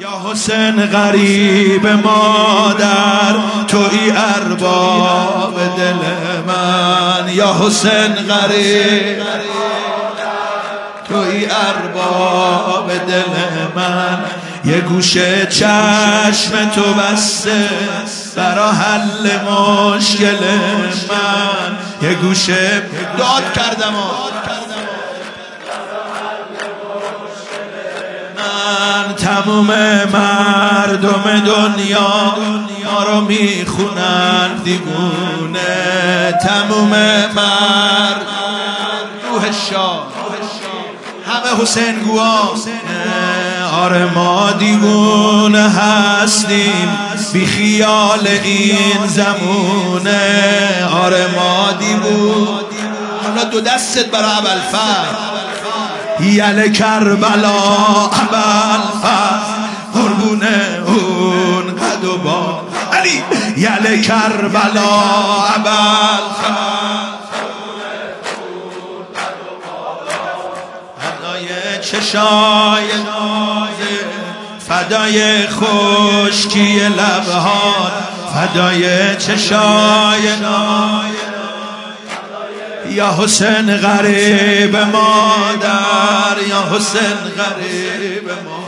یا حسین غریب مادر، توی ارباب دل من. یا حسین غریب توی ارباب دل من. یه گوشه چشم تو بسته برا حل مشکل من. یه گوشه داد کردم تموم مردم دنیا ما رو میخونن دیوونه. تموم مرد روح شاه همه حسین گواه. آره ما دیوونه هستیم بی خیال این زمونه. آره ما دیوونه. حالا دو دستت برای ابوالفضل. یل کربلا ابوالفضل قربونه اون قد و با علی. یل کربلا ابوالفضل فدای چشای نازه، فدای خشکی لبهات، فدای چشای نازه. یا حسین غریب مادر، یا حسین غریب مادر.